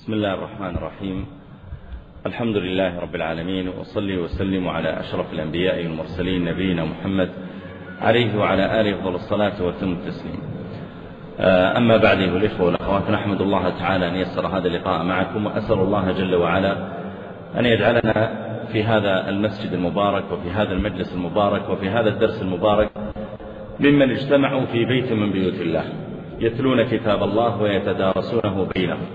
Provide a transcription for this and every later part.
بسم الله الرحمن الرحيم. الحمد لله رب العالمين، وصلي وسلم على أشرف الأنبياء والمرسلين نبينا محمد عليه وعلى آله أفضل الصلاة وتم التسليم. أما بعد أيها الإخوة والأخوات، نحمد الله تعالى أن يسر هذا اللقاء معكم، وأسأل الله جل وعلا أن يجعلنا في هذا المسجد المبارك وفي هذا المجلس المبارك وفي هذا الدرس المبارك ممن اجتمعوا في بيت من بيوت الله يتلون كتاب الله ويتدارسونه بينهم،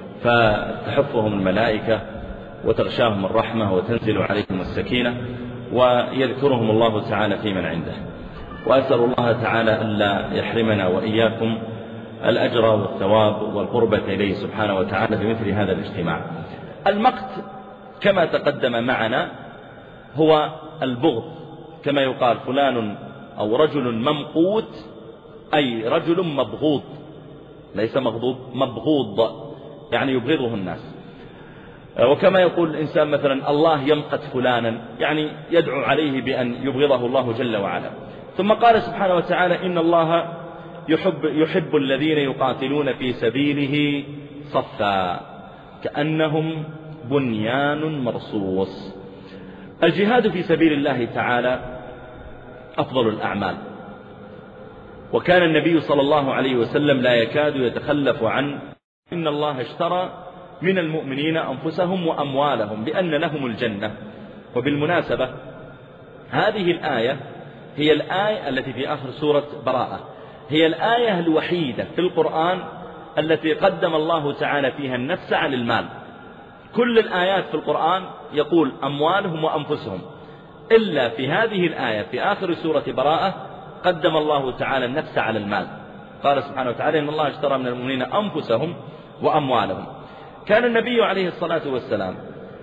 فتحفهم الملائكة وتغشاهم الرحمة وتنزل عليهم السكينة ويذكرهم الله تعالى في من عنده. وأسأل الله تعالى ألا يحرمنا وإياكم الأجر والثواب والقربة إليه سبحانه وتعالى بمثل هذا الاجتماع. المقت كما تقدم معنا هو البغض، كما يقال فلان أو رجل ممقوت، أي رجل مبغوض، ليس مغضوب، مبغوض يعني يبغضه الناس. وكما يقول الإنسان مثلا الله يمقت فلانا، يعني يدعو عليه بأن يبغضه الله جل وعلا. ثم قال سبحانه وتعالى إن الله يحب الذين يقاتلون في سبيله صفا كأنهم بنيان مرصوص. الجهاد في سبيل الله تعالى أفضل الأعمال، وكان النبي صلى الله عليه وسلم لا يكاد يتخلف عن إن الله اشترى من المؤمنين أنفسهم وأموالهم بأن لهم الجنة. وبالمناسبة هذه الآية هي الآية التي في آخر سورة براءة، هي الآية الوحيدة في القرآن التي قدم الله تعالى فيها النفس على المال. كل الآيات في القرآن يقول أموالهم وأنفسهم، إلا في هذه الآية في آخر سورة براءة قدم الله تعالى النفس على المال. قال سبحانه وتعالى إن الله اشترى من المؤمنين أنفسهم وأموالهم. كان النبي عليه الصلاة والسلام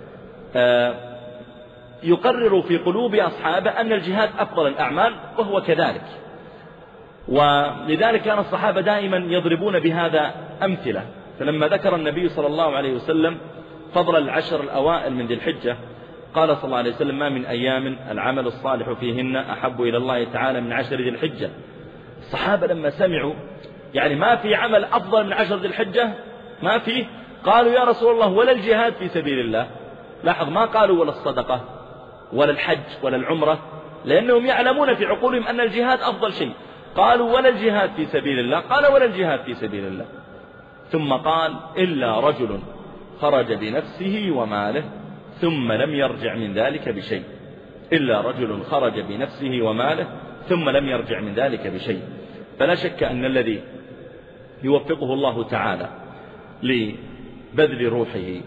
يقرر في قلوب أصحابه أن الجهاد أفضل الأعمال، وهو كذلك. ولذلك كان الصحابة دائما يضربون بهذا أمثلة. فلما ذكر النبي صلى الله عليه وسلم فضل العشر الأوائل من ذي الحجة قال صلى الله عليه وسلم ما من أيام العمل الصالح فيهن أحب إلى الله تعالى من 10 ذي الحجة. الصحابة لما سمعوا يعني ما في عمل أفضل من 10 ذي الحجة، ما في، قالوا يا رسول الله ولا الجهاد في سبيل الله. لاحظ ما قالوا ولا الصدقة ولا الحج ولا العمرة، لأنهم يعلمون في عقولهم أن الجهاد أفضل شيء. قالوا ولا الجهاد في سبيل الله، قال ولا الجهاد في سبيل الله. ثم قال إلا رجل خرج بنفسه وماله ثم لم يرجع من ذلك بشيء، إلا رجل خرج بنفسه وماله ثم لم يرجع من ذلك بشيء. فلا شك أن الذي يوفقه الله تعالى لبذل روحه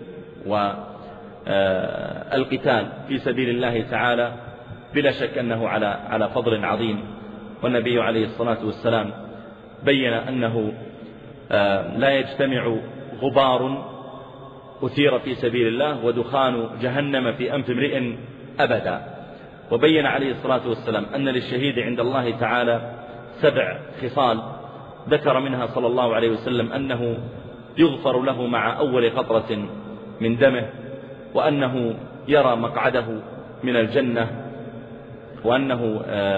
والقتال في سبيل الله تعالى بلا شك أنه على فضل عظيم. والنبي عليه الصلاة والسلام بين أنه لا يجتمع غبار أثير في سبيل الله ودخان جهنم في أنف امرئ أبدا. وبين عليه الصلاة والسلام أن للشهيد عند الله تعالى 7 خصال، ذكر منها صلى الله عليه وسلم أنه يغفر له مع أول قطرة من دمه، وأنه يرى مقعده من الجنة، وأنه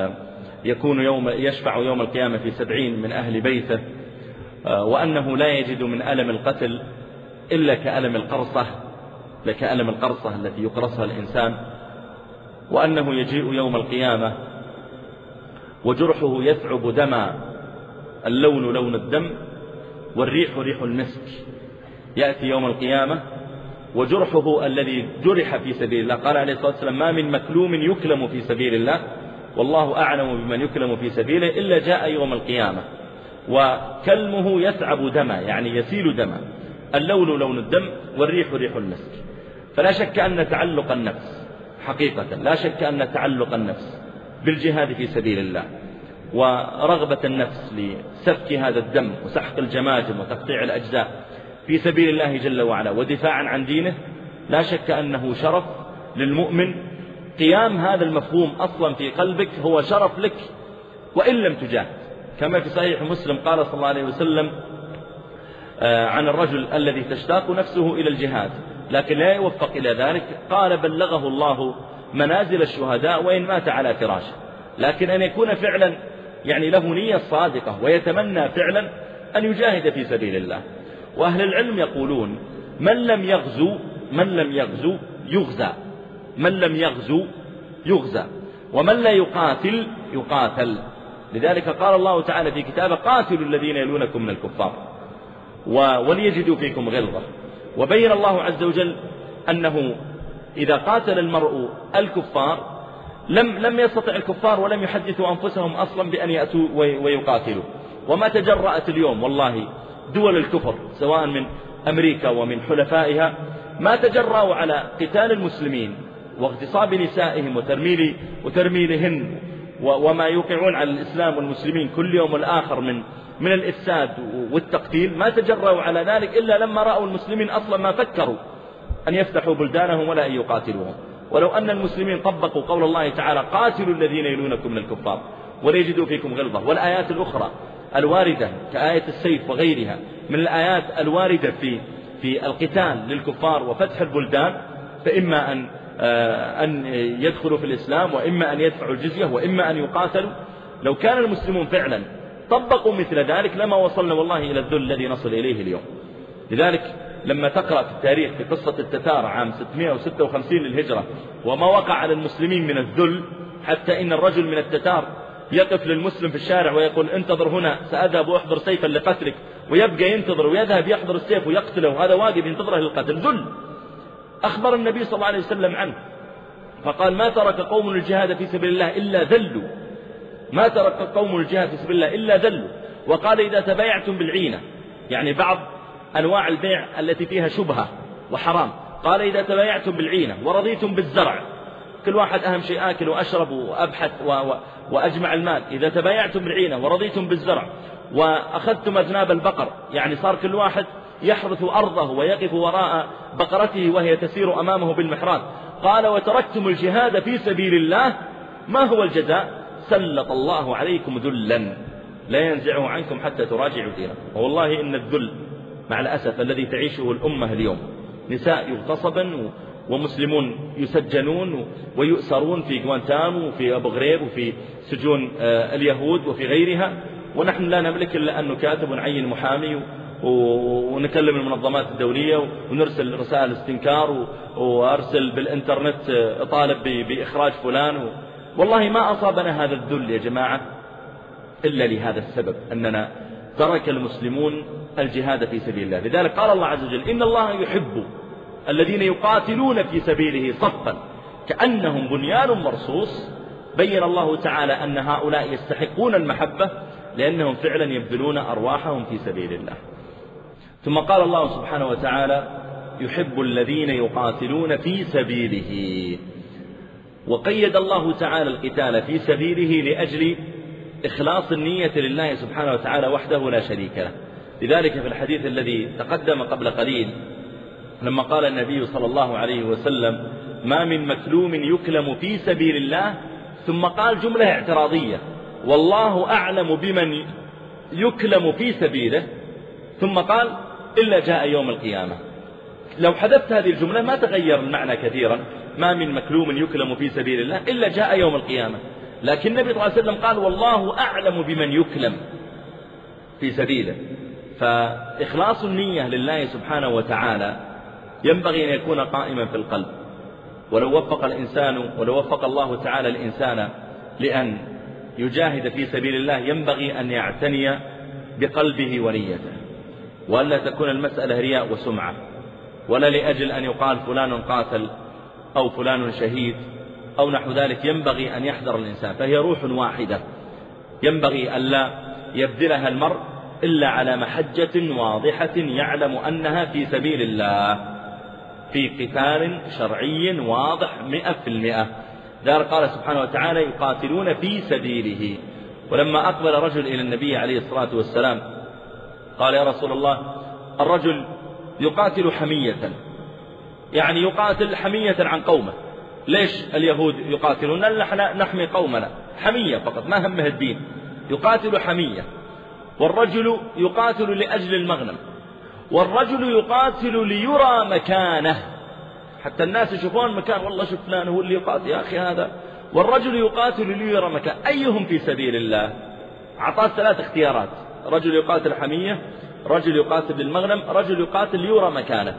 يشفع يوم القيامة في 70 من أهل بيته، وأنه لا يجد من ألم القتل إلا كألم القرصة التي يقرصها الإنسان، وأنه يجيء يوم القيامة وجرحه يثعب دما، اللون لون الدم والريح ريح المسك. يأتي يوم القيامة وجرحه الذي جرح في سبيل الله، قال عليه الصلاة والسلام ما من مكلوم يكلم في سبيل الله والله أعلم بمن يكلم في سبيله إلا جاء يوم القيامة وكلمه يثعب دما، يعني يسيل دما، اللون لون الدم والريح ريح المسك. فلا شك أن تعلق النفس حقيقة، لا شك أن تعلق النفس بالجهاد في سبيل الله ورغبة النفس لسفك هذا الدم وسحق الجماجم وتقطيع الأجزاء في سبيل الله جل وعلا ودفاعا عن دينه، لا شك أنه شرف للمؤمن. قيام هذا المفهوم أصلا في قلبك هو شرف لك وإن لم تجاهد، كما في صحيح مسلم قال صلى الله عليه وسلم عن الرجل الذي تشتاق نفسه إلى الجهاد لكن لا يوفق إلى ذلك، قال بلغه الله منازل الشهداء وإن مات على فراشه. لكن أن يكون فعلا يعني له نية صادقة ويتمنى فعلا أن يجاهد في سبيل الله. وأهل العلم يقولون من لم يغزو يغزى، من لم يغزو يغزى، ومن لا يقاتل يقاتل. لذلك قال الله تعالى في كتابه: قاتلوا الذين يلونكم من الكفار وليجدوا فيكم غلظة. وبين الله عز وجل أنه إذا قاتل المرء الكفار لم يستطع الكفار ولم يحدثوا أنفسهم أصلا بأن يأتوا ويقاتلوا. وما تجرأت اليوم والله دول الكفر سواء من أمريكا ومن حلفائها ما تجرأوا على قتال المسلمين واغتصاب نسائهم وترميلهن وما يوقعون على الإسلام والمسلمين كل يوم والآخر من الإفساد والتقتيل. ما تجرأوا على ذلك إلا لما رأوا المسلمين أصلا ما فكروا أن يفتحوا بلدانهم ولا أن يقاتلوهم. ولو أن المسلمين طبقوا قول الله تعالى: قاتلوا الذين يلونكم من الكفار وليجدوا فيكم غلظة، والآيات الأخرى الواردة كآية السيف وغيرها من الآيات الواردة في القتال للكفار وفتح البلدان، فإما أن يدخلوا في الإسلام، وإما أن يدفعوا الجزية، وإما أن يقاتلوا. لو كان المسلمون فعلا طبقوا مثل ذلك لما وصلنا والله إلى الذل الذي نصل إليه اليوم. لذلك لما تقرأ في التاريخ في قصة التتار عام 656 للهجرة وما وقع على المسلمين من الذل، حتى إن الرجل من التتار يقف للمسلم في الشارع ويقول: انتظر هنا سأذهب وأحضر سيفا لقتلك، ويبقى ينتظر ويذهب يحضر السيف ويقتله، وهذا واقف ينتظره للقتل. ذل. أخبر النبي صلى الله عليه وسلم عنه فقال: ما ترك قوم الجهاد في سبيل الله إلا ذلوا، ما ترك قوم الجهاد في سبيل الله إلا ذلوا. وقال: إذا تبايعتم بالعينة، يعني بعض أنواع البيع التي فيها شبهة وحرام، قال: إذا تبايعتم بالعينة ورضيتم بالزرع، كل واحد أهم شيء آكل وأشرب وأبحث وأجمع المال. إذا تبايعتم بالعينة ورضيتم بالزرع وأخذتم أذناب البقر، يعني صار كل واحد يحرث أرضه ويقف وراء بقرته وهي تسير أمامه بالمحراب. قال: وتركتم الجهاد في سبيل الله، ما هو الجزاء؟ سلط الله عليكم ذلا لا ينزعه عنكم حتى تراجعوا دينكم. والله إن الذل مع الأسف الذي تعيشه الأمة اليوم، نساء يغتصبن ومسلمون يسجنون ويؤسرون في غوانتانامو وفي أبو غريب وفي سجون اليهود وفي غيرها، ونحن لا نملك إلا أن نكاتب ونعين محامي ونكلم المنظمات الدولية ونرسل رسائل استنكار وأرسل بالإنترنت أطالب بإخراج فلان. والله ما أصابنا هذا الذل يا جماعة إلا لهذا السبب، أننا ترك المسلمون الجهاد في سبيل الله. لذلك قال الله عز وجل: إن الله يحب الذين يقاتلون في سبيله صفا كأنهم بنيان مرصوص. بين الله تعالى أن هؤلاء يستحقون المحبة لأنهم فعلا يبذلون أرواحهم في سبيل الله. ثم قال الله سبحانه وتعالى: يحب الذين يقاتلون في سبيله. وقيد الله تعالى القتال في سبيله لأجل إخلاص النية لله سبحانه وتعالى وحده لا شريك له. لذلك في الحديث الذي تقدم قبل قليل لما قال النبي صلى الله عليه وسلم: ما من مكلوم يكلم في سبيل الله، ثم قال جملة اعتراضية: والله أعلم بمن يكلم في سبيله، ثم قال: إلا جاء يوم القيامة. لو حذفت هذه الجملة ما تغير المعنى كثيرا: ما من مكلوم يكلم في سبيل الله إلا جاء يوم القيامة. لكن النبي صلى الله عليه وسلم قال: والله أعلم بمن يكلم في سبيله. فإخلاص النية لله سبحانه وتعالى ينبغي أن يكون قائما في القلب. ولو وفق الله تعالى الإنسان لأن يجاهد في سبيل الله ينبغي أن يعتني بقلبه ونيته، وألا تكون المسألة رياء وسمعة، ولا لأجل أن يقال فلان قاتل أو فلان شهيد أو نحو ذلك. ينبغي أن يحذر الإنسان، فهي روح واحدة ينبغي ألا يبذلها المرء إلا على محجة واضحة يعلم أنها في سبيل الله، في قتال شرعي واضح 100%. ذلك قال سبحانه وتعالى: يقاتلون في سبيله. ولما أقبل رجل إلى النبي عليه الصلاة والسلام قال: يا رسول الله، الرجل يقاتل حمية، يعني يقاتل حمية عن قومه. ليش اليهود يقاتلون؟ نحمي قومنا، حمية فقط، ما همه الدين، يقاتل حمية. والرجل يقاتل لأجل المغنم، والرجل يقاتل ليرى مكانه، حتى الناس يشوفون مكان، والله شوف فلان هو اللي يقاتل يا أخي هذا. والرجل يقاتل ليرى مكان، أيهم في سبيل الله؟ أعطاه 3 اختيارات: رجل يقاتل حمية، رجل يقاتل للمغنم، رجل يقاتل ليرى مكانه.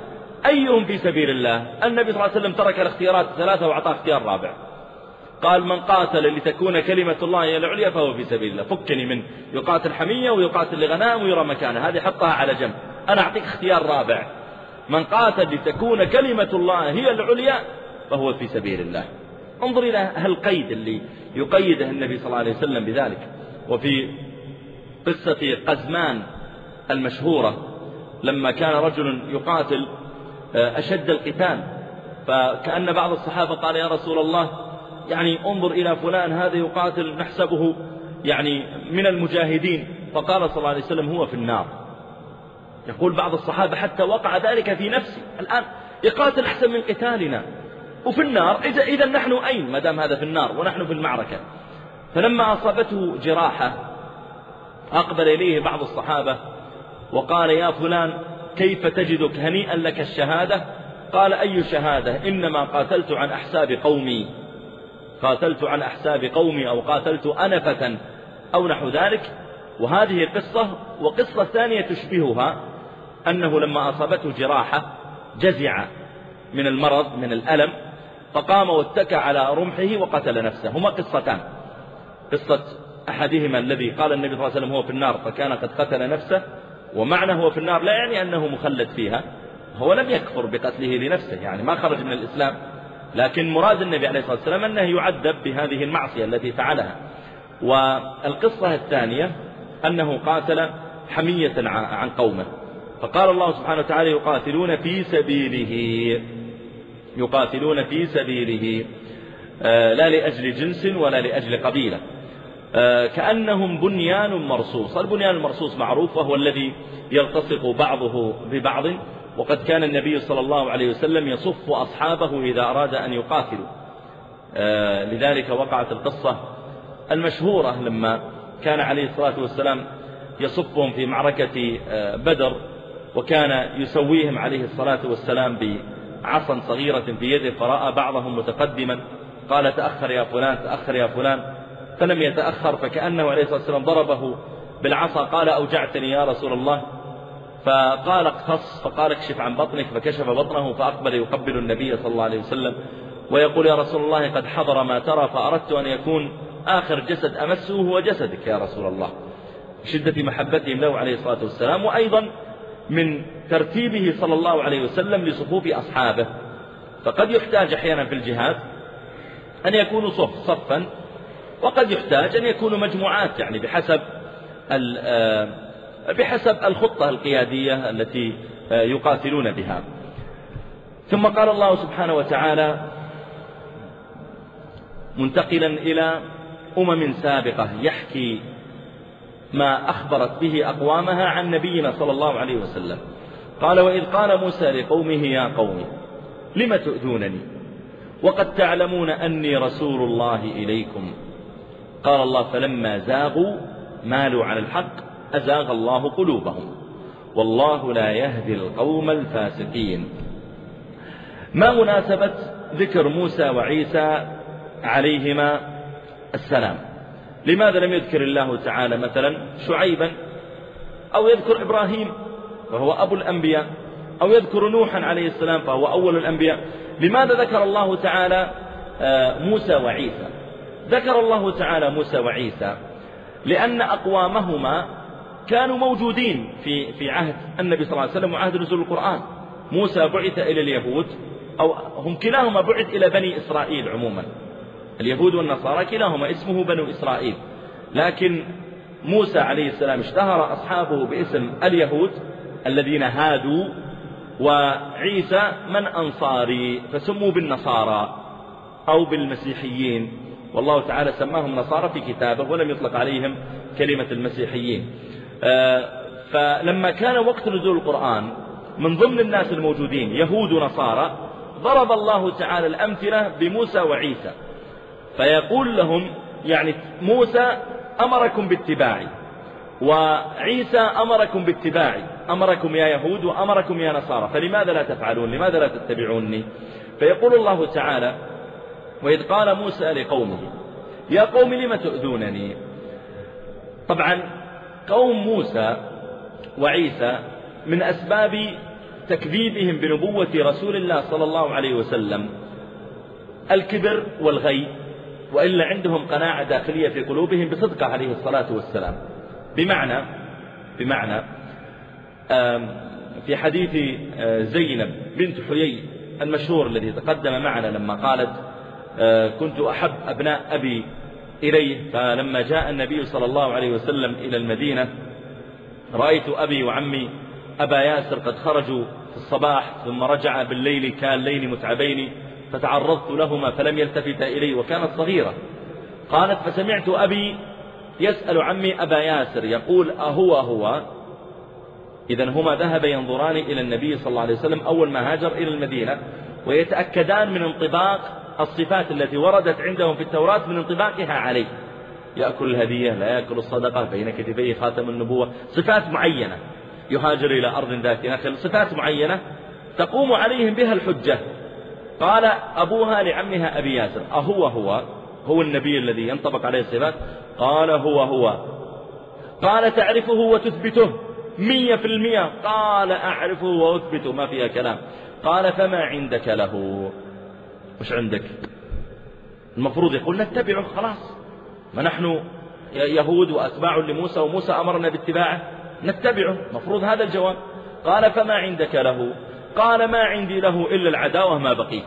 أيهم في سبيل الله؟ النبي صلى الله عليه وسلم ترك الاختيارات 3 وأعطاه اختيار رابع، قال من قاتل لتكون كلمة الله هي العليا فهو في سبيل الله. فكني من يقاتل حمية ويقاتل لغنائم ويرى مكانه، هذه حطها على جنب، أنا أعطيك اختيار رابع، من قاتل لتكون كلمة الله هي العليا فهو في سبيل الله. انظر إلى هالقيد اللي يقيده النبي صلى الله عليه وسلم بذلك. وفي قصة قزمان المشهورة لما كان رجل يقاتل أشد القتال، فكأن بعض الصحابة قال يا رسول الله يعني انظر إلى فلان هذا يقاتل نحسبه يعني من المجاهدين، فقال صلى الله عليه وسلم هو في النار. يقول بعض الصحابة حتى وقع ذلك في نفسي، الآن يقاتل أحسن من قتالنا وفي النار، إذا نحن أين ما دام هذا في النار ونحن في المعركة؟ فلما أصابته جراحة أقبل إليه بعض الصحابة وقال يا فلان كيف تجدك؟ هنيئا لك الشهادة. قال أي شهادة؟ إنما قاتلت عن أحساب قومي، قاتلت عن أحساب قومي أو قاتلت أنفة أو نحو ذلك. وهذه قصة. وقصة ثانية تشبهها أنه لما أصابته جراحة جزع من المرض من الألم فقام واتكى على رمحه وقتل نفسه. هما قصتان، قصة أحدهما الذي قال النبي صلى الله عليه وسلم هو في النار فكان قد قتل نفسه، ومعنى هو في النار لا يعني أنه مخلد فيها، هو لم يكفر بقتله لنفسه يعني ما خرج من الإسلام، لكن مراد النبي عليه الصلاة والسلام أنه يعذب بهذه المعصية التي فعلها. والقصة الثانية أنه قاتل حمية عن قومه، فقال الله سبحانه وتعالى يقاتلون في سبيله، يقاتلون في سبيله لا لأجل جنس ولا لأجل قبيلة، كأنهم بنيان مرصوص. البنيان المرصوص معروف وهو الذي يلتصق بعضه ببعض، وقد كان النبي صلى الله عليه وسلم يصف أصحابه إذا أراد أن يقاتلوا. لذلك وقعت القصة المشهورة لما كان عليه الصلاة والسلام يصفهم في معركة بدر، وكان يسويهم عليه الصلاة والسلام بعصا صغيرة في يده، فرأى بعضهم متقدما قال تأخر يا فلان تأخر يا فلان، فلم يتأخر، فكأنه عليه الصلاة والسلام ضربه بالعصا، قال أوجعتني يا رسول الله، فقال اقتص، فقال اكشف عن بطنك، فكشف بطنه، فأقبل يقبل النبي صلى الله عليه وسلم ويقول يا رسول الله قد حضر ما ترى، فأردت أن يكون آخر جسد أمسه هو جسدك يا رسول الله، شدة محبتهم له عليه الصلاة والسلام. وأيضا من ترتيبه صلى الله عليه وسلم لصفوف أصحابه، فقد يحتاج أحيانا في الجهاد أن يكونوا صفا، وقد يحتاج أن يكونوا مجموعات، يعني بحسب الخطة القيادية التي يقاتلون بها. ثم قال الله سبحانه وتعالى منتقلا إلى سابقة يحكي ما أخبرت به أقوامها عن نبينا صلى الله عليه وسلم، قال وإذ قال موسى لقومه يا قوم لم تؤذونني وقد تعلمون أني رسول الله إليكم، قال الله فلما زاغوا مالوا على الحق أزاغ الله قلوبهم والله لا يهدي القوم الفاسقين. ما مناسبة ذكر موسى وعيسى عليهما السلام؟ لماذا لم يذكر الله تعالى مثلا شعيبا، أو يذكر إبراهيم وهو أبو الأنبياء، أو يذكر نوحا عليه السلام فهو أول الأنبياء؟ لماذا ذكر الله تعالى موسى وعيسى؟ ذكر الله تعالى موسى وعيسى لأن أقوامهما كانوا موجودين في عهد النبي صلى الله عليه وسلم وعهد نزول القرآن. موسى بعث إلى اليهود، أو هم كلاهما بعث إلى بني إسرائيل عموما، اليهود والنصارى كلاهما اسمه بنو إسرائيل، لكن موسى عليه السلام اشتهر أصحابه باسم اليهود الذين هادوا، وعيسى من أنصاري فسموا بالنصارى أو بالمسيحيين، والله تعالى سماهم نصارى في كتابه ولم يطلق عليهم كلمة المسيحيين. فلما كان وقت نزول القرآن من ضمن الناس الموجودين يهود ونصارى، ضرب الله تعالى الأمثلة بموسى وعيسى، فيقول لهم يعني موسى أمركم باتباعي وعيسى أمركم باتباعي، أمركم يا يهود وأمركم يا نصارى، فلماذا لا تفعلون؟ لماذا لا تتبعوني؟ فيقول الله تعالى وإذ قال موسى لقومه يا قوم لم تؤذونني. طبعا قوم موسى وعيسى من أسباب تكذيبهم بنبوة رسول الله صلى الله عليه وسلم الكبر والغي، وإلا عندهم قناعة داخلية في قلوبهم بصدقه عليه الصلاة والسلام. بمعنى في حديث زينب بنت حيي المشهور الذي تقدم معنا لما قالت كنت أحب أبناء أبي إليه، فلما جاء النبي صلى الله عليه وسلم إلى المدينة رأيت أبي وعمي أبا ياسر قد خرجوا في الصباح ثم رجع بالليل كالليل متعبين، فتعرضت لهما فلم يلتفت إلي وكانت صغيرة. قالت فسمعت أبي يسأل عمي أبا ياسر يقول أهو إذن هما ذهب ينظران إلى النبي صلى الله عليه وسلم أول ما هاجر إلى المدينة، ويتأكدان من انطباق الصفات التي وردت عندهم في التوراة من انطباقها عليه، يأكل الهدية لا يأكل الصدقة، بين كتفيه خاتم النبوة، صفات معينة، يهاجر إلى أرض ذات نخل، صفات معينة تقوم عليهم بها الحجة. قال أبوها لعمها أبي ياسر هو النبي الذي ينطبق عليه الصفات؟ قال هو. قال تعرفه وتثبته 100%؟ قال أعرفه وأثبته ما فيها كلام. قال فما عندك له؟ وش عندك؟ المفروض يقول نتبعه خلاص، ما نحن يهود وأتباع لموسى وموسى أمرنا باتباعه نتبعه، مفروض هذا الجواب. قال فما عندك له؟ قال ما عندي له إلا العداوة ما بقيت.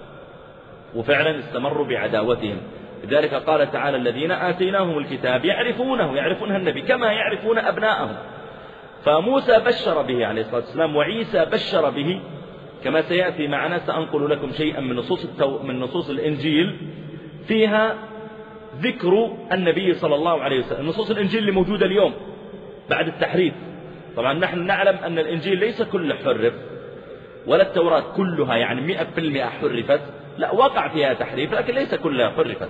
وفعلا استمروا بعداوتهم. لذلك قال تعالى الذين آتيناهم الكتاب يعرفونه النبي كما يعرفون أبناءهم. فموسى بشر به عليه الصلاة والسلام، وعيسى بشر به كما سيأتي معنا. سأنقل لكم شيئا من نصوص الإنجيل فيها ذكر النبي صلى الله عليه وسلم، نصوص الإنجيل اللي موجودة اليوم بعد التحريف. طبعا نحن نعلم أن الإنجيل ليس كله حرف، ولا التوراة كلها يعني 100% حرفت، لا وقع فيها تحريف لكن ليس كلها حرفت،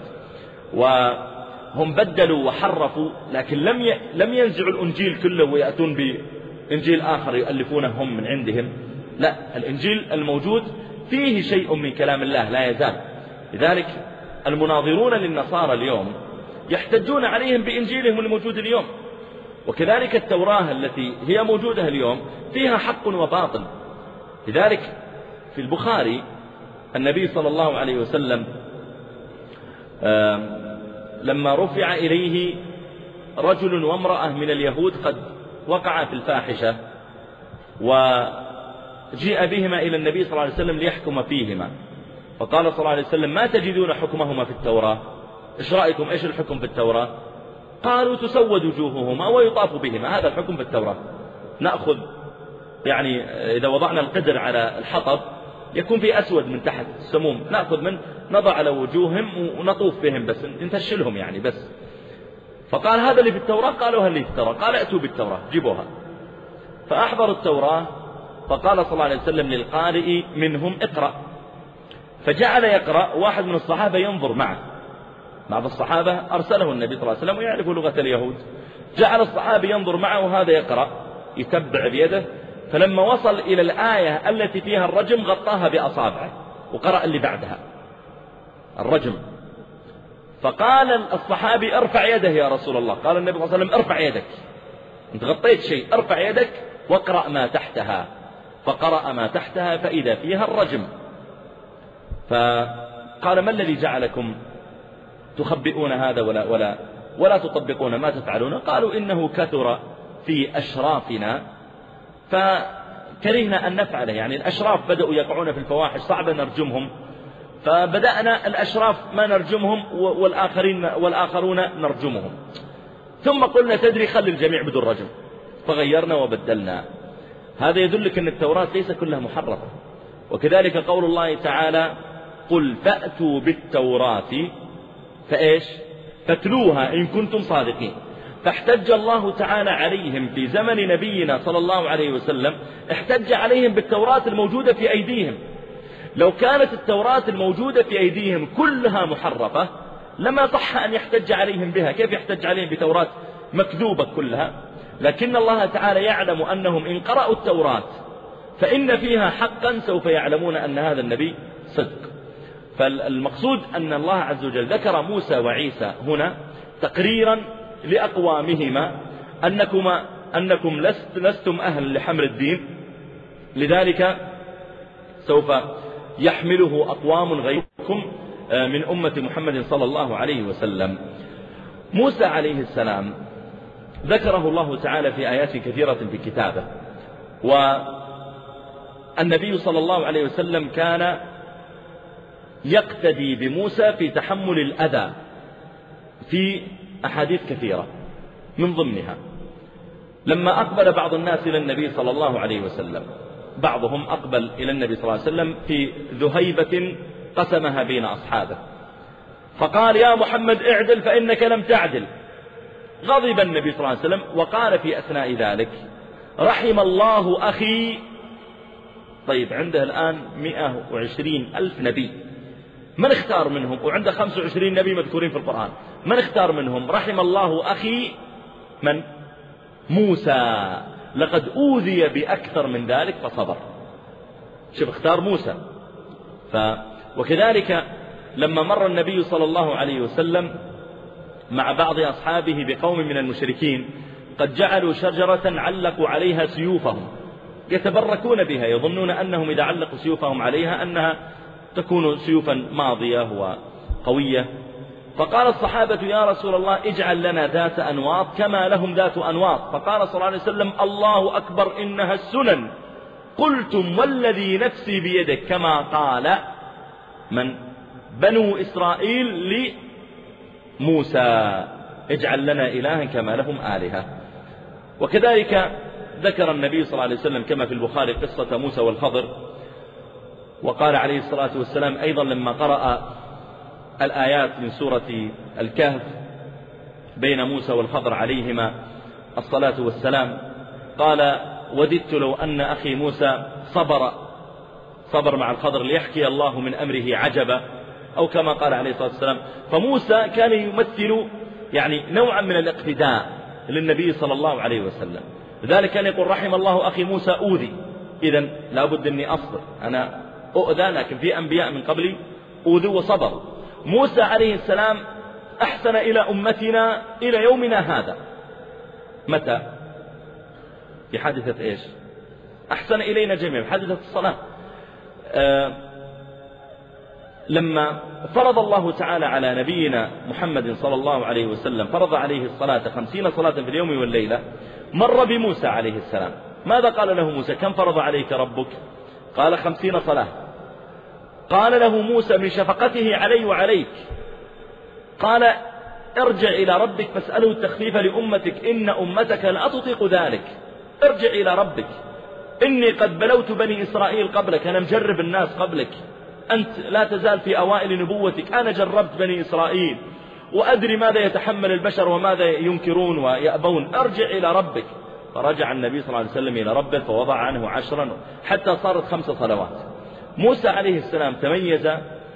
وهم بدلوا وحرفوا، لكن لم ينزعوا الإنجيل كله ويأتون بإنجيل آخر يؤلفونه هم من عندهم. لا، الإنجيل الموجود فيه شيء من كلام الله لا يزال. لذلك المناظرون للنصارى اليوم يحتجون عليهم بإنجيلهم الموجود اليوم، وكذلك التوراة التي هي موجودة اليوم فيها حق وباطل. لذلك في البخاري النبي صلى الله عليه وسلم لما رفع إليه رجل وامرأة من اليهود قد وقع في الفاحشة، وجيء بهما إلى النبي صلى الله عليه وسلم ليحكم فيهما، فقال صلى الله عليه وسلم ما تجدون حكمهما في التوراة؟ إيش رأيكم؟ إيش الحكم في التوراة؟ قالوا تسود وجوههما ويطاف بهما، هذا الحكم في التوراة. نأخذ يعني إذا وضعنا القدر على الحطب يكون في أسود من تحت السموم، نأخذ منه نضع على وجوههم ونطوف بهم بس نتشلهم يعني بس. فقال هذا اللي في التوراة؟ قالوا هل اللي في التوراة؟ قال ائتوا بالتوراة جيبوها. فأحضروا التوراة، فقال صلى الله عليه وسلم للقارئ منهم اقرأ، فجعل يقرأ، واحد من الصحابة ينظر معه، بعض الصحابة أرسله النبي صلى الله عليه وسلم ويعرف لغة اليهود، جعل الصحابي ينظر معه وهذا يقرأ يتبع بيده، فلما وصل إلى الآية التي فيها الرجم غطاها بأصابعه وقرأ اللي بعدها الرجم. فقال الصحابي ارفع يده يا رسول الله. قال النبي صلى الله عليه وسلم ارفع يدك، انت غطيت شيء، ارفع يدك واقرأ ما تحتها. فقرأ ما تحتها فإذا فيها الرجم. فقال ما الذي جعلكم تخبئون هذا ولا تطبقون ما تفعلون؟ قالوا إنه كثر في أشرافنا فكرهنا أن نفعله، يعني الأشراف بدأوا يقعون في الفواحش صعب نرجمهم، فبدأنا الأشراف ما نرجمهم والآخرون نرجمهم، ثم قلنا تدري خلي الجميع بدون رجم، فغيرنا وبدلنا. هذا يدلك أن التوراة ليس كلها محرفة. وكذلك قول الله تعالى قل فأتوا بالتوراة فإيش؟ فاتلوها إن كنتم صادقين. فاحتج الله تعالى عليهم في زمن نبينا صلى الله عليه وسلم، احتج عليهم بالتوراة الموجودة في أيديهم. لو كانت التوراة الموجودة في أيديهم كلها محرفة لما صح أن يحتج عليهم بها. كيف يحتج عليهم بتوراة مكذوبة كلها؟ لكن الله تعالى يعلم أنهم إن قرأوا التوراة فإن فيها حقا سوف يعلمون أن هذا النبي صدق. فالمقصود أن الله عز وجل ذكر موسى وعيسى هنا تقريرا لأقوامهما أنكم لستم أهل لحمل الدين، لذلك سوف يحمله أقوام غيركم من أمة محمد صلى الله عليه وسلم. موسى عليه السلام ذكره الله تعالى في آيات كثيرة في كتابه، والنبي صلى الله عليه وسلم كان يقتدي بموسى في تحمل الأذى في أحاديث كثيرة، من ضمنها لما أقبل بعض الناس إلى النبي صلى الله عليه وسلم، بعضهم أقبل إلى النبي صلى الله عليه وسلم في ذهيبة قسمها بين أصحابه، فقال يا محمد اعدل فإنك لم تعدل. غضب النبي صلى الله عليه وسلم وقال في أثناء ذلك رحم الله أخي. طيب عنده الآن 120,000 نبي، من اختار منهم؟ وعنده 25 نبي مذكورين في القرآن، من اختار منهم؟ رحم الله أخي من؟ موسى، لقد أوذي بأكثر من ذلك فصبر. شوف اختار موسى. وكذلك لما مر النبي صلى الله عليه وسلم مع بعض أصحابه بقوم من المشركين قد جعلوا شجرة علقوا عليها سيوفهم يتبركون بها، يظنون أنهم إذا علقوا سيوفهم عليها أنها تكون سيوفا ماضية وقوية. فقال الصحابة يا رسول الله اجعل لنا ذات أنواط كما لهم ذات أنواط. فقال صلى الله عليه وسلم الله أكبر إنها السنن، قلتم والذي نفسي بيدك، كما قال من؟ بنو إسرائيل لموسى اجعل لنا إلها كما لهم آلهة. وكذلك ذكر النبي صلى الله عليه وسلم كما في البخاري قصة موسى والخضر، وقال عليه الصلاة والسلام أيضا لما قرأ الآيات من سورة الكهف بين موسى والخضر عليهما الصلاة والسلام، قال وددت لو أن أخي موسى صبر مع الخضر ليحكي الله من أمره عجبا، أو كما قال عليه الصلاة والسلام. فموسى كان يمثل يعني نوعا من الاقتداء للنبي صلى الله عليه وسلم، لذلك كان يقول رحم الله أخي موسى أوذي، إذن لابد أني أصبر، أنا أؤذى لكن في أنبياء من قبلي أوذوا وصبروا. موسى عليه السلام أحسن إلى أمتنا إلى يومنا هذا. متى؟ في حادثة إيش؟ أحسن إلينا جميعا حادثة الصلاة. لما فرض الله تعالى على نبينا محمد صلى الله عليه وسلم فرض عليه الصلاة 50 صلاة في اليوم والليلة، مر بموسى عليه السلام. ماذا قال له موسى؟ كم فرض عليك ربك؟ قال 50 صلاة. قال له موسى من شفقته علي وعليك قال ارجع إلى ربك فاسأله التخفيف لأمتك إن أمتك لا تطيق ذلك. ارجع إلى ربك، إني قد بلوت بني إسرائيل قبلك، أنا مجرب الناس قبلك، أنت لا تزال في أوائل نبوتك، أنا جربت بني إسرائيل وأدري ماذا يتحمل البشر وماذا ينكرون ويأبون، ارجع إلى ربك. فرجع النبي صلى الله عليه وسلم إلى ربه فوضع عنه 10 حتى صارت 5 صلوات. موسى عليه السلام تميز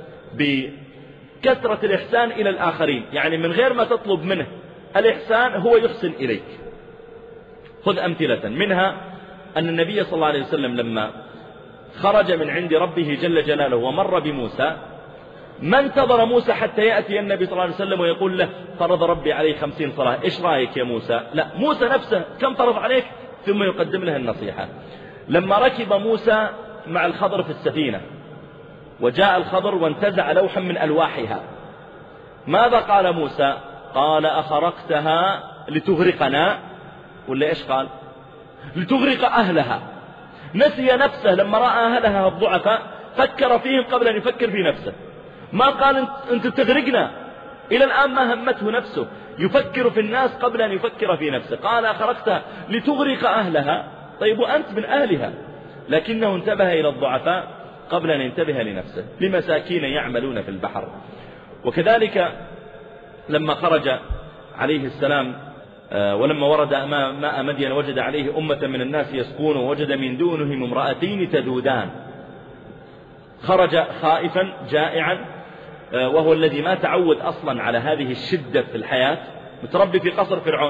بكثرة الإحسان إلى الآخرين، يعني من غير ما تطلب منه الإحسان هو يحسن إليك. خذ أمثلة منها أن النبي صلى الله عليه وسلم لما خرج من عند ربه جل جلاله ومر بموسى ما انتظر موسى حتى يأتي النبي صلى الله عليه وسلم ويقول له فرض ربي عليه 50 صلاة، إيش رأيك يا موسى؟ لا، موسى نفسه كم فرض عليك؟ ثم يقدم له النصيحة. لما ركب موسى مع الخضر في السفينة وجاء الخضر وانتزع لوحا من ألواحها، ماذا قال موسى؟ قال أخرقتها لتغرقنا، ولا إيش قال؟ لتغرق أهلها. نسي نفسه لما رأى أهلها الضعفاء فكر فيهم قبل أن يفكر في نفسه، ما قال أنت تغرقنا. إلى الآن ما همته نفسه، يفكر في الناس قبل أن يفكر في نفسه. قال أخرقتها لتغرق أهلها، طيب وأنت من أهلها، لكنه انتبه إلى الضعفاء قبل أن ينتبه لنفسه، لمساكين يعملون في البحر. وكذلك لما خرج عليه السلام ولما ورد ماء مدين وجد عليه أمة من الناس يسقون ووجد من دونهم امرأتين تذودان. خرج خائفا جائعا، وهو الذي ما تعود أصلا على هذه الشدة في الحياة، متربي في قصر فرعون.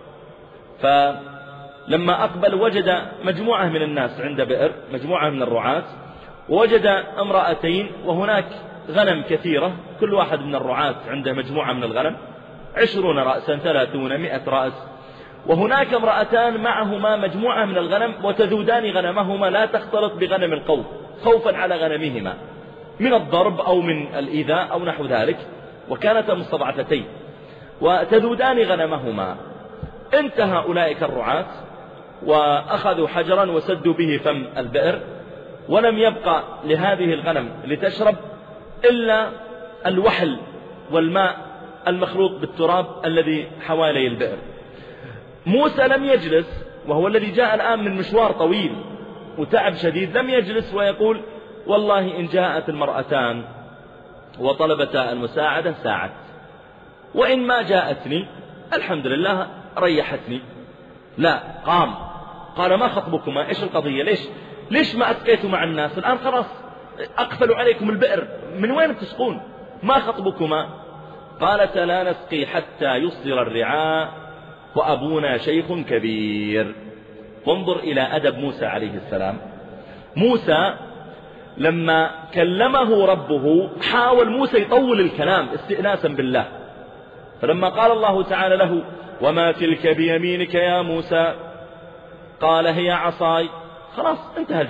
فلما أقبل وجد مجموعة من الناس عند بئر، مجموعة من الرعاة، ووجد امرأتين وهناك غنم كثيرة، كل واحد من الرعاة عنده مجموعة من الغنم 20 رأسا 30 100 رأس. وهناك امرأتان معهما مجموعة من الغنم وتذودان غنمهما لا تختلط بغنم القوم خوفا على غنمهما من الضرب أو من الإيذاء أو نحو ذلك، وكانتا مستضعفتين وتذودان غنمهما. انتهى أولئك الرعاة وأخذوا حجرا وسدوا به فم البئر، ولم يبقى لهذه الغنم لتشرب إلا الوحل والماء المخلوط بالتراب الذي حوالي البئر. موسى لم يجلس، وهو الذي جاء الآن من مشوار طويل وتعب شديد، لم يجلس ويقول والله إن جاءت المرأتان وطلبتا المساعدة ساعدت، وإن ما جاءتني الحمد لله ريحتني. لا، قام قال ما خطبكما؟ إيش القضية؟ ليش ما أتقيتوا مع الناس؟ الآن خلاص أقفلوا عليكم البئر، من وين تسقون؟ ما خطبكما؟ قالت لا نسقي حتى يصدر الرعاء وأبونا شيخ كبير. وانظر إلى أدب موسى عليه السلام. موسى لما كلمه ربه حاول موسى يطول الكلام استئناسا بالله، فلما قال الله تعالى له وما تلك بيمينك يا موسى قال هي عصاي، خلاص انتهى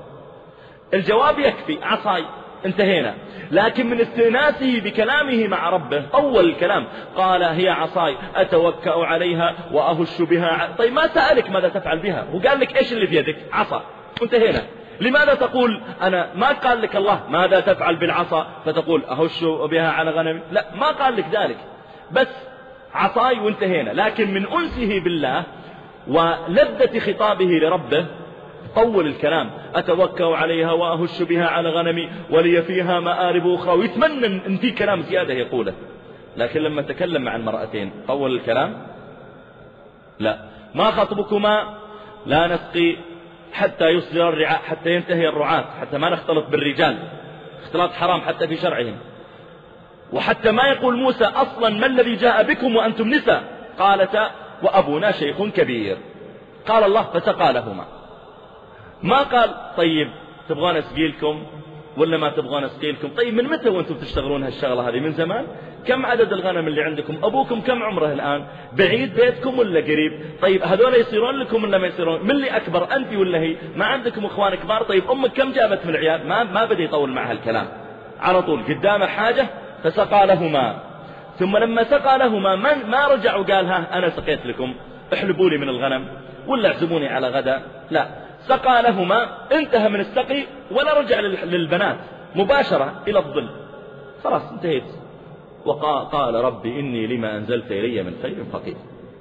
الجواب يكفي، عصاي، انتهينا. لكن من استئناسه بكلامه مع ربه طول الكلام، قال هي عصاي أتوكأ عليها وأهش بها. طيب ما سألك ماذا تفعل بها، وقال لك ايش اللي في يدك؟ عصا، انتهينا. لماذا تقول أنا؟ ما قال لك الله ماذا تفعل بالعصا فتقول أهش بها على غنمي، لا، ما قال لك ذلك، بس عصاي وانتهينا. لكن من أنسه بالله ولذة خطابه لربه طول الكلام، أتوكأ عليها وأهش بها على غنمي ولي فيها مآرب أخرى، ويتمنى أن في كلام زيادة يقوله. لكن لما تكلم مع المرأتين طول الكلام. لا، ما خطبكما؟ لا نسقي حتى يصدر الرعاء، حتى ينتهي الرعاة، حتى ما نختلط بالرجال، اختلاط حرام حتى في شرعهم، وحتى ما يقول موسى أصلا ما الذي جاء بكم وأنتم نساء. قالتا وأبونا شيخ كبير. قال الله فسقى لهما. ما قال طيب تبغون أسقيلكم ولا ما تبغون أسقيلكم؟ طيب من متى وأنتم تشتغلون هالشغلة هذه؟ من زمان. كم عدد الغنم اللي عندكم؟ أبوكم كم عمره الآن؟ بعيد بيتكم ولا قريب؟ طيب هذول يصيرون لكم ولا ما يصيرون؟ من اللي أكبر، أنت ولا هي؟ ما عندكم أخوان كبار؟ طيب أمك كم جابت من العيال؟ ما بدأ يطول معها الكلام، على طول قدامه حاجة فسقى لهما. ثم لما سقى لهما ما رجع وقال ها أنا سقيت لكم احلبوا لي من الغنم ولا اعزموني على غدا، لا، سقى لهما، انتهى من السقي ولا رجع للبنات، مباشرة إلى الظل، خلاص انتهيت. وقال ربي إني لما أنزلت إلي من خير فقير.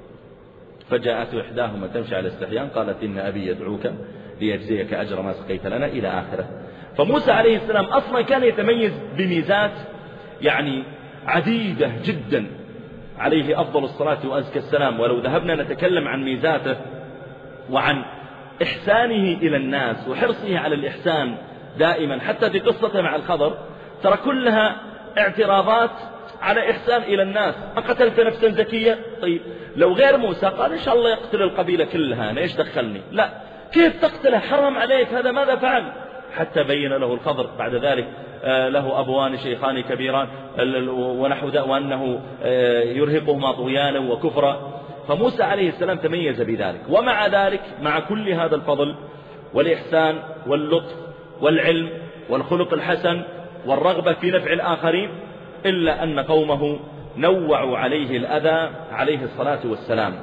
فجاءت إحداهما تمشي على استحيان قالت إن أبي يدعوك ليجزيك أجر ما سقيت لنا إلى آخره. فموسى عليه السلام أصلا كان يتميز بميزات يعني عديدة جدا، عليه أفضل الصلاة وأزكى السلام. ولو ذهبنا نتكلم عن ميزاته وعن إحسانه إلى الناس وحرصه على الإحسان دائما، حتى في قصته مع الخضر ترى كلها اعتراضات على إحسان إلى الناس. قتلت نفسا زكية، طيب لو غير موسى قال إن شاء الله يقتل القبيلة كلها، أنا إيش دخلني؟ لا، كيف تقتله؟ حرام عليك، هذا ماذا فعل؟ حتى بين له الخضر بعد ذلك له أبوان شيخان كبيران ونحو ذا، وأنه يرهقهما طغيانا وكفرا. فموسى عليه السلام تميز بذلك. ومع ذلك مع كل هذا الفضل والإحسان واللطف والعلم والخلق الحسن والرغبة في نفع الآخرين، إلا أن قومه نوعوا عليه الأذى عليه الصلاة والسلام.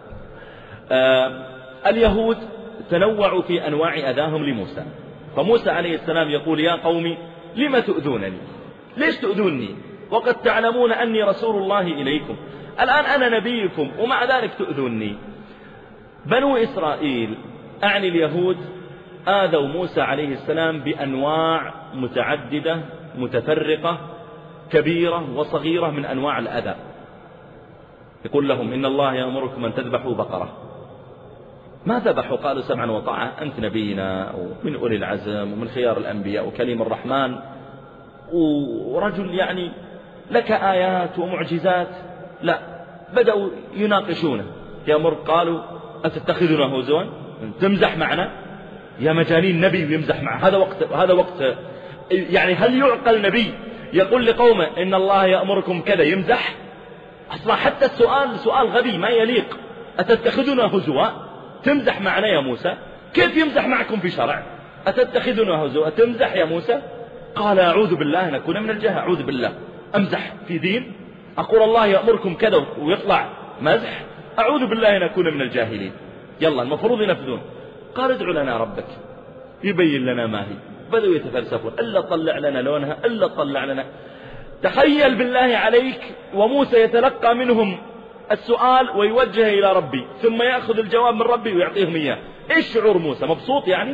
اليهود تنوعوا في أنواع أذاهم لموسى. فموسى عليه السلام يقول يا قوم لم تؤذونني؟ ليش تؤذوني وقد تعلمون أني رسول الله إليكم؟ الآن أنا نبيكم ومع ذلك تؤذوني. بنو إسرائيل أعني اليهود آذوا موسى عليه السلام بأنواع متعددة متفرقة كبيرة وصغيرة من أنواع الأذى. يقول لهم إن الله يأمركم أن تذبحوا بقرة. ما ذبحوا؟ قالوا سمعا وطاعة، أنت نبينا ومن أولي العزم ومن خيار الأنبياء وكليم الرحمن ورجل يعني لك آيات ومعجزات. لا، بدأوا يناقشونه. يأمر قالوا أتتخذنا هزوا؟ تمزح معنا يا مجانين؟ نبي ويمزح معه؟ هذا وقت يعني هل يعقل نبي يقول لقومه إن الله يأمركم كذا يمزح؟ أصلا حتى السؤال سؤال غبي ما يليق. أتتخذنا هزوا؟ تمزح معنا يا موسى؟ كيف يمزح معكم في شرع؟ أتتخذنا هزوا تمزح يا موسى؟ قال أعوذ بالله أن أكون من الجهل. أعوذ بالله أمزح في دين؟ أقول الله يأمركم كذا ويطلع مزح؟ أعوذ بالله أن أكون من الجاهلين. يلا المفروض ينفذون. قال ادعو لنا ربك يبين لنا ما هي. بدأوا يتفلسفون، إلا طلع لنا لونها، إلا طلع لنا. تخيل بالله عليك وموسى يتلقى منهم السؤال ويوجه إلى ربي، ثم يأخذ الجواب من ربي ويعطيهم إياه. إيش شعور موسى؟ مبسوط يعني؟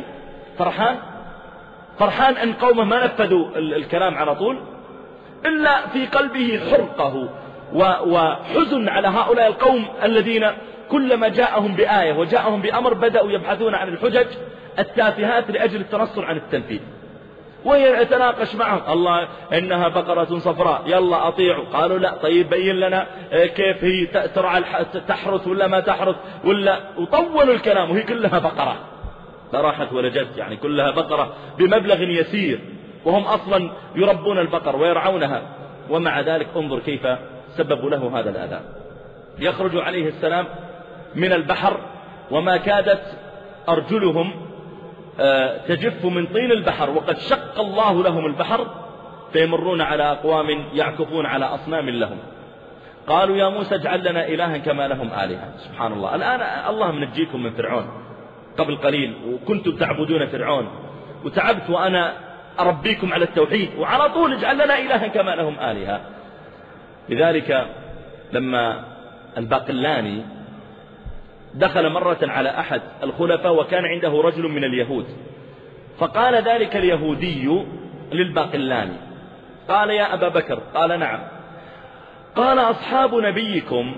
فرحان أن قومه ما نفذوا الكلام على طول، إلا في قلبه حرقه وحزن على هؤلاء القوم الذين كلما جاءهم بآية وجاءهم بأمر بدأوا يبحثون عن الحجج التافهات لأجل التنصل عن التنفيذ. ويتناقش معهم، الله إنها بقرة صفراء، يلا أطيعوا. قالوا لا، طيب بين لنا كيف هي ترعى، تحرث ولا ما تحرث ولا. وطولوا الكلام وهي كلها بقرة، لا راحت ولا جت، يعني كلها بقرة بمبلغ يسير، وهم أصلا يربون البقر ويرعونها. ومع ذلك انظر كيف سببوا له هذا الأذى. يخرج عليه السلام من البحر وما كادت أرجلهم تجف من طين البحر، وقد شق الله لهم البحر، فيمرون على أقوام يعكفون على أصنام لهم. قالوا يا موسى اجعل لنا إلها كما لهم آلهة. سبحان الله، الآن الله منجيكم من فرعون قبل قليل، وكنتم تعبدون فرعون، وتعبت وأنا أربيكم على التوحيد، وعلى طول اجعل لنا إلها كما لهم آلهة. لذلك لما الباقلاني دخل مرة على أحد الخلفاء وكان عنده رجل من اليهود، فقال ذلك اليهودي للباقلاني، قال يا أبا بكر، قال نعم، قال أصحاب نبيكم،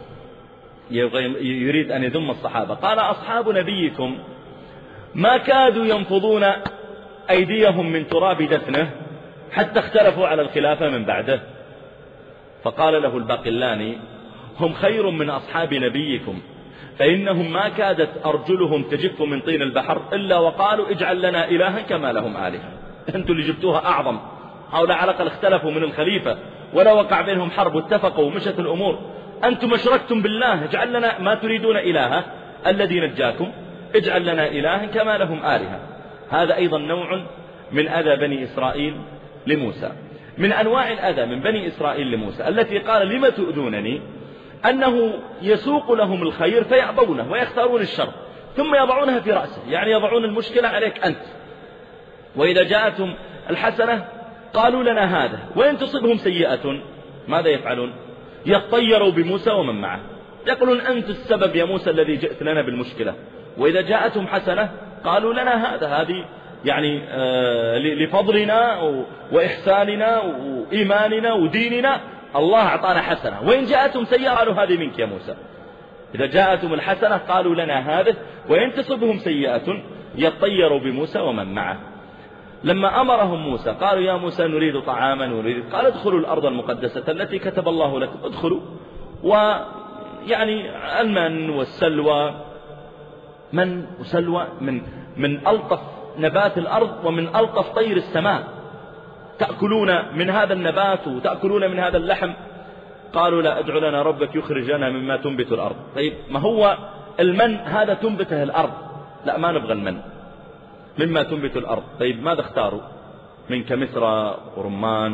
يريد أن يذم الصحابة، قال أصحاب نبيكم ما كادوا ينفضون أيديهم من تراب دفنه حتى اختلفوا على الخلافة من بعده. فقال له الباقلاني هم خير من أصحاب نبيكم، فإنهم ما كادت أرجلهم تجف من طين البحر إلا وقالوا اجعل لنا إلها كما لهم آلهة. أنتم اللي جبتوها أعظم، هؤلاء على الأقل اختلفوا من الخليفة ولا وقع بينهم حرب واتفقوا ومشت الأمور. أنتم أشركتم بالله، اجعل لنا ما تريدون إلها الذي نجاكم، اجعل لنا إلها كما لهم آلهة. هذا أيضا نوع من أذى بني إسرائيل لموسى. من أنواع الأذى من بني إسرائيل لموسى التي قال لما تؤذونني، أنه يسوق لهم الخير فيعبونه ويختارون الشر ثم يضعونها في رأسه، يعني يضعون المشكلة عليك أنت. وإذا جاءتهم الحسنة قالوا لنا هذا، وإن تصبهم سيئة ماذا يفعلون؟ يطيروا بموسى ومن معه، يقولون أنت السبب يا موسى الذي جئت لنا بالمشكلة. وإذا جاءتهم حسنة قالوا لنا هذا، هذه يعني لفضلنا وإحساننا وإيماننا وديننا الله أعطانا حسنة. وإن جاءتهم سيئة قالوا هذه منك يا موسى. إذا جاءتهم الحسنة قالوا لنا هذا، وإن تصبهم سيئة يطيروا بموسى ومن معه. لما أمرهم موسى قالوا يا موسى نريد طعاما نريد، قال ادخلوا الأرض المقدسة التي كتب الله لكم، ادخلوا. ويعني المن والسلوى، من وسلوى من ألطف نبات الأرض ومن ألطف طير السماء، تأكلون من هذا النبات وتأكلون من هذا اللحم. قالوا لا، ادع لنا ربك يخرج لنا مما تنبت الأرض. طيب ما هو المن هذا تنبته الأرض، لا ما نبغى المن، مما تنبت الأرض. طيب ماذا اختاروا؟ من كمثرى ورمان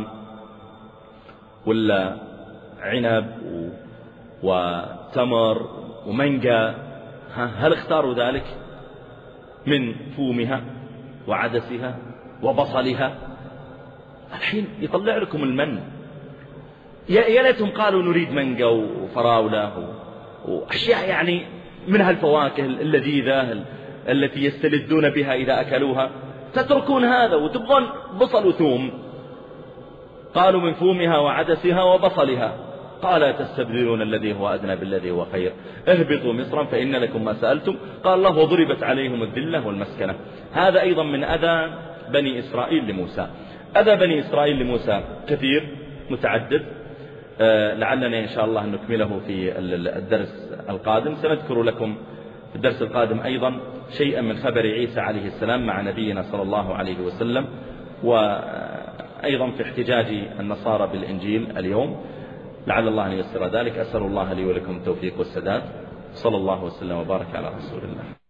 ولا عنب وتمر ومانجا، هل اختاروا ذلك؟ من فومها وعدسها وبصلها. الحين يطلع لكم المن، يا ليتهم قالوا نريد مانجا وفراولة وأشياء يعني منها الفواكه اللذيذة التي يستلذون بها إذا أكلوها. تتركون هذا وتبغون بصل وثوم. قالوا من فومها وعدسها وبصلها. قال تستبدلون الذي هو أدنى بالذي هو خير، اهبطوا مصرا فإن لكم ما سألتم. قال الله وضربت عليهم الذلة والمسكنة. هذا أيضا من أذى بني إسرائيل لموسى. أذى بني إسرائيل لموسى كثير متعدد، لعلنا إن شاء الله نكمله في الدرس القادم. سنذكر لكم في الدرس القادم أيضا شيئا من خبر عيسى عليه السلام مع نبينا صلى الله عليه وسلم، وأيضا في احتجاج النصارى بالإنجيل اليوم، لعل الله أن ييسر ذلك. أسأل الله لي ولكم التوفيق والسداد. صلى الله وسلم وبارك على رسول الله.